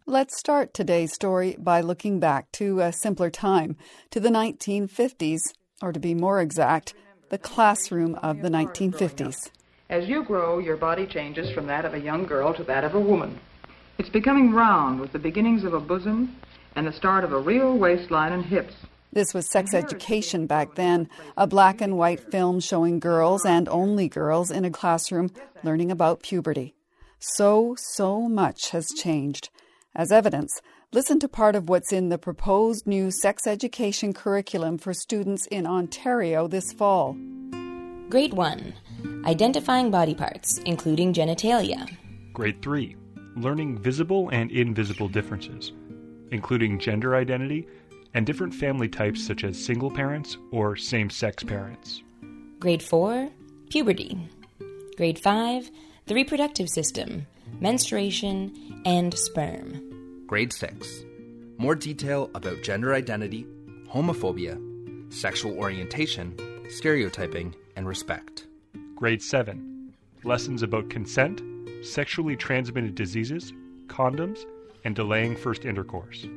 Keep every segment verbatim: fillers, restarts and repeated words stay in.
Let's start today's story by looking back to a simpler time, to the nineteen fifties, or to be more exact, the classroom of the nineteen fifties. As you grow, your body changes from that of a young girl to that of a woman. It's becoming round with the beginnings of a bosom and the start of a real waistline and hips. This was Sex Education back then, a black and white film showing girls, and only girls, in a classroom learning about puberty. So, so much has changed. As evidence, listen to part of what's in the proposed new sex education curriculum for students in Ontario this fall. Grade one, identifying body parts, including genitalia. Grade three, learning visible and invisible differences, including gender identity and different family types such as single parents or same-sex parents. Grade four, puberty. Grade five, the reproductive system, menstruation, and sperm. Grade six, more detail about gender identity, homophobia, sexual orientation, stereotyping, and respect. Grade seven, lessons about consent, sexually transmitted diseases, condoms, and delaying first intercourse.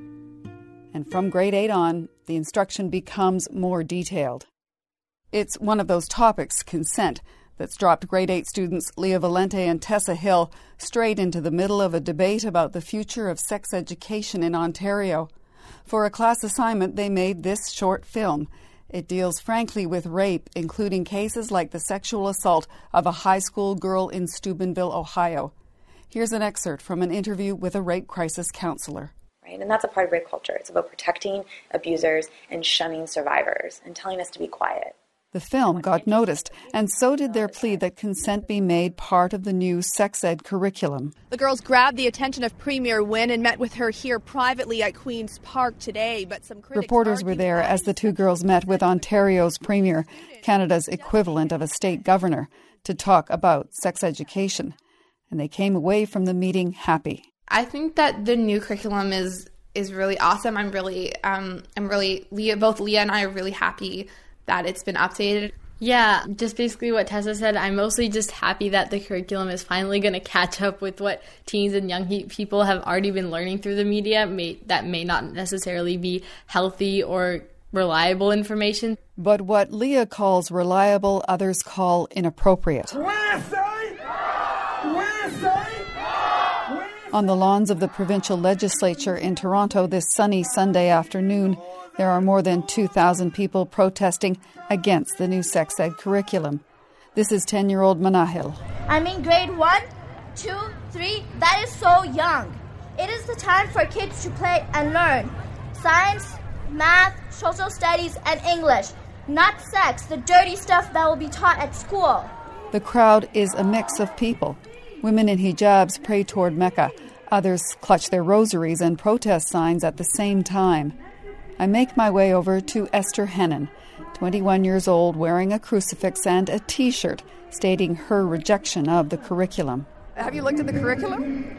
And from grade eight on, the instruction becomes more detailed. It's one of those topics, consent, that's dropped grade eight students Leah Valente and Tessa Hill straight into the middle of a debate about the future of sex education in Ontario. For a class assignment, they made this short film. It deals frankly with rape, including cases like the sexual assault of a high school girl in Steubenville, Ohio. Here's an excerpt from an interview with a rape crisis counselor. Right? And that's a part of rape culture. It's about protecting abusers and shunning survivors and telling us to be quiet. The film got noticed, and so did their plea that consent be made part of the new sex ed curriculum. The girls grabbed the attention of Premier Wynne and met with her here privately at Queen's Park today, but some critics Reporters were there as the two girls met with Ontario's Premier, Canada's equivalent of a state governor, to talk about sex education. And they came away from the meeting happy. I think that the new curriculum is is really awesome. I'm really, um, I'm really, Leah, both Leah and I are really happy that it's been updated. Yeah, just basically what Tessa said. I'm mostly just happy that the curriculum is finally going to catch up with what teens and young people have already been learning through the media may, that may not necessarily be healthy or reliable information. But what Leah calls reliable, others call inappropriate. On the lawns of the provincial legislature in Toronto this sunny Sunday afternoon, there are more than two thousand people protesting against the new sex ed curriculum. This is ten-year-old Manahil. I'm in grade one, two, three. That is so young. It is the time for kids to play and learn. Science, math, social studies, and English. Not sex, the dirty stuff that will be taught at school. The crowd is a mix of people. Women in hijabs pray toward Mecca. Others clutch their rosaries and protest signs at the same time. I make my way over to Esther Hennon, twenty-one years old, wearing a crucifix and a T-shirt stating her rejection of the curriculum. Have you looked at the curriculum?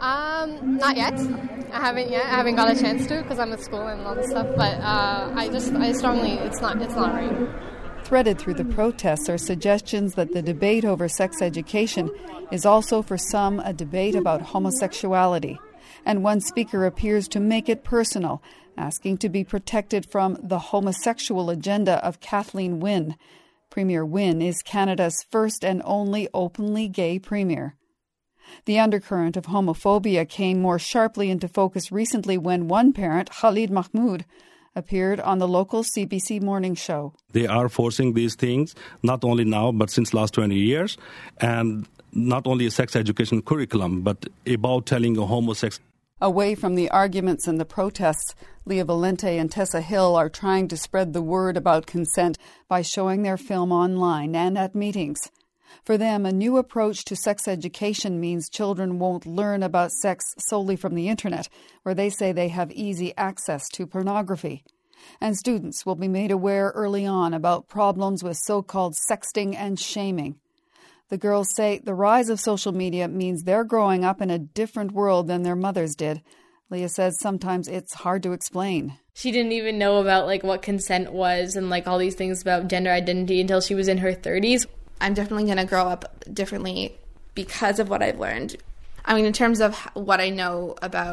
Um, not yet. I haven't yet. I haven't got a chance to because I'm at school and all this stuff. But uh, I just, I strongly, it's not, it's not right. Threaded through the protests are suggestions that the debate over sex education is also for some a debate about homosexuality. And one speaker appears to make it personal, asking to be protected from the homosexual agenda of Kathleen Wynne. Premier Wynne is Canada's first and only openly gay premier. The undercurrent of homophobia came more sharply into focus recently when one parent, Khalid Mahmoud, appeared on the local C B C morning show. They are forcing these things, not only now, but since last twenty years, and not only a sex education curriculum, but about telling a homosex. Away from the arguments and the protests, Leah Valente and Tessa Hill are trying to spread the word about consent by showing their film online and at meetings. For them, a new approach to sex education means children won't learn about sex solely from the internet, where they say they have easy access to pornography. And students will be made aware early on about problems with so-called sexting and shaming. The girls say the rise of social media means they're growing up in a different world than their mothers did. Leah says sometimes it's hard to explain. She didn't even know about like what consent was and like all these things about gender identity until she was in her thirties. I'm definitely going to grow up differently because of what I've learned. I mean, in terms of what I know about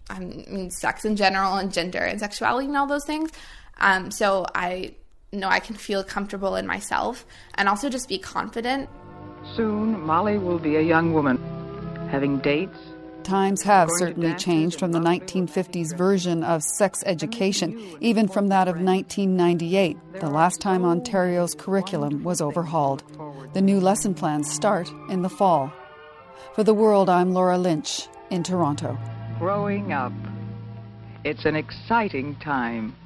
I mean, sex in general and gender and sexuality and all those things. Um, so I know I can feel comfortable in myself and also just be confident. Soon, Molly will be a young woman, having dates. Times have certainly changed from the nineteen fifties version of sex education, even from that of nineteen ninety-eight, the last time Ontario's curriculum was overhauled. The new lesson plans start in the fall. For The World, I'm Laura Lynch in Toronto. Growing up. It's an exciting time.